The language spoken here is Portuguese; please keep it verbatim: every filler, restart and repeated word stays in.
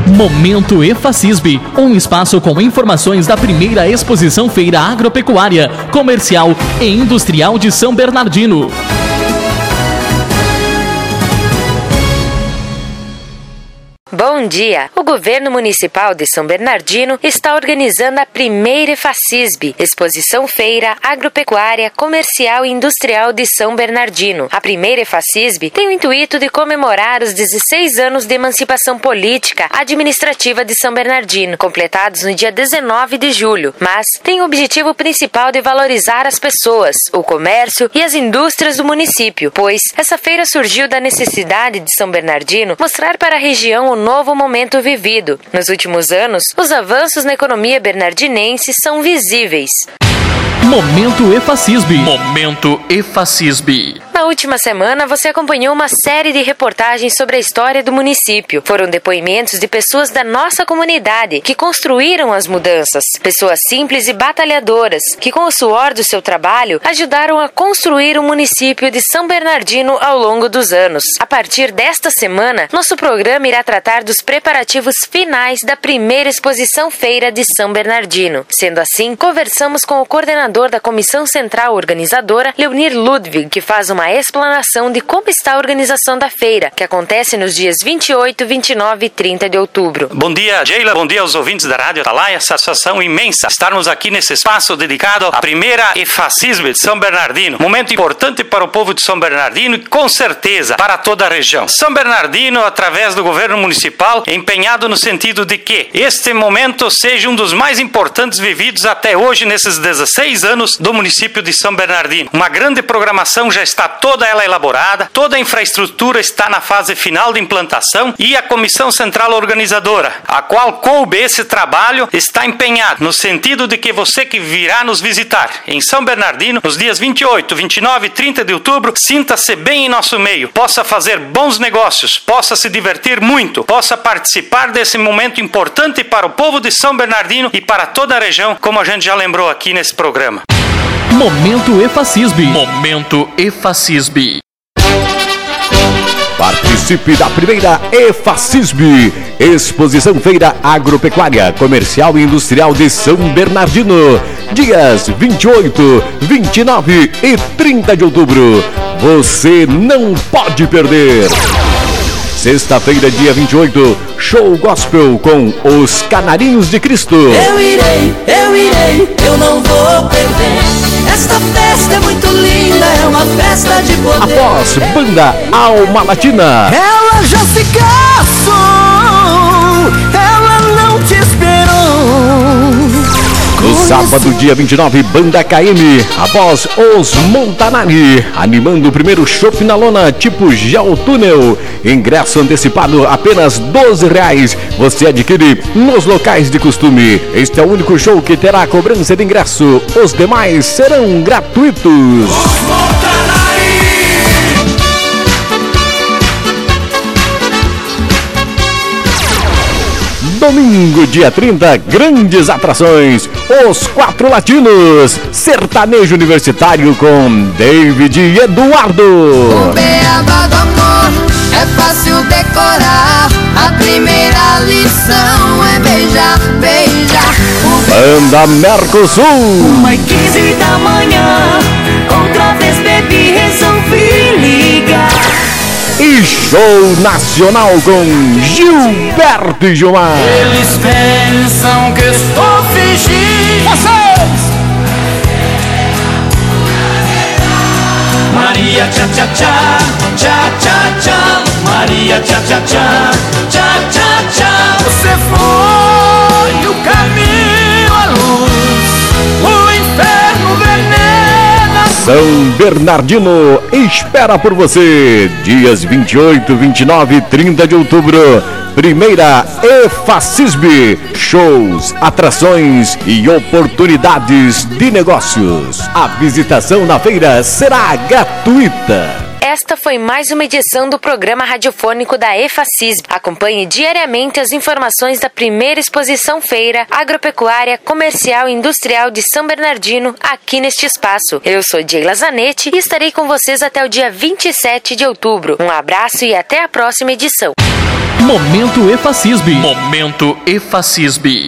Momento EFACISB, um espaço com informações da primeira exposição feira agropecuária, comercial e industrial de São Bernardino. Bom dia! O Governo Municipal de São Bernardino está organizando a primeira EFACISB, Exposição Feira Agropecuária, Comercial e Industrial de São Bernardino. A primeira EFACISB tem o intuito de comemorar os dezesseis anos de emancipação política administrativa de São Bernardino, completados no dia dezenove de julho, mas tem o objetivo principal de valorizar as pessoas, o comércio e as indústrias do município, pois essa feira surgiu da necessidade de São Bernardino mostrar para a região o novo momento vivido. Nos últimos anos, os avanços na economia bernardinense são visíveis. Momento EFACISB. Momento EFACISB. Na última semana, você acompanhou uma série de reportagens sobre a história do município. Foram depoimentos de pessoas da nossa comunidade que construíram as mudanças. Pessoas simples e batalhadoras que, com o suor do seu trabalho, ajudaram a construir o município de São Bernardino ao longo dos anos. A partir desta semana, nosso programa irá tratar dos preparativos finais da primeira exposição feira de São Bernardino. Sendo assim, conversamos com o coordenador da Comissão Central Organizadora, Leonir Ludwig, que faz uma explanação de como está a organização da feira, que acontece nos dias vinte e oito, vinte e nove e trinta de outubro. Bom dia, Sheila. Bom dia aos ouvintes da Rádio Atalaia. Satisfação imensa estarmos aqui nesse espaço dedicado à primeira EFACISB de São Bernardino. Momento importante para o povo de São Bernardino e, com certeza, para toda a região. São Bernardino, através do governo municipal, é empenhado no sentido de que este momento seja um dos mais importantes vividos até hoje nesses dezesseis anos do município de São Bernardino. Uma grande programação já está toda ela elaborada, toda a infraestrutura está na fase final de implantação e a Comissão Central Organizadora, a qual coube esse trabalho, está empenhada no sentido de que você que virá nos visitar em São Bernardino nos dias vinte e oito, vinte e nove e trinta de outubro, sinta-se bem em nosso meio, possa fazer bons negócios, possa se divertir muito, possa participar desse momento importante para o povo de São Bernardino e para toda a região, como a gente já lembrou aqui nesse programa. Momento EFACISB. Momento EFACISB. Participe da primeira EFACISB, Exposição Feira Agropecuária, Comercial e Industrial de São Bernardino, dias vinte e oito, vinte e nove e trinta de outubro. Você não pode perder. Sexta-feira, dia vinte e oito, show gospel com os Canarinhos de Cristo. Eu irei, eu irei, eu não vou perder. Esta festa é muito linda, é uma festa de poder. Após banda Alma Latina. Ela já se casou, ela não te esperou. No sábado, dia vinte e nove, banda K M, após os Montanari, animando o primeiro chopp na lona, tipo Geotúnel. Ingresso antecipado apenas doze reais. Você adquire nos locais de costume. Este é o único show que terá cobrança de ingresso. Os demais serão gratuitos. Domingo, dia trinta, grandes atrações. Os Quatro Latinos, sertanejo universitário com David e Eduardo. O beabá do amor é fácil decorar. A primeira lição é beijar, beijar. Banda Mercosul. Uma e quinze da manhã, outra vez bebi, resolvi ligar. E show nacional com Gilberto e Gilmar. Eles pensam que estou fingindo. Vocês! Maria tchá tchá tchá, tchá tchá tchá. Maria tchá tchá tchá, tchá tchá tchá. Você foi o caminho, a luz, o inferno, veneno. São Bernardino espera por você. Dias vinte e oito, vinte e nove e trinta de outubro. Primeira EFACISB. Shows, atrações e oportunidades de negócios. A visitação na feira será gratuita. Esta foi mais uma edição do programa radiofônico da EFACISB. Acompanhe diariamente as informações da primeira exposição feira agropecuária, comercial e industrial de São Bernardino aqui neste espaço. Eu sou Sheila Zanetti e estarei com vocês até o dia vinte e sete de outubro. Um abraço e até a próxima edição. Momento EFACISB. Momento EFACISB.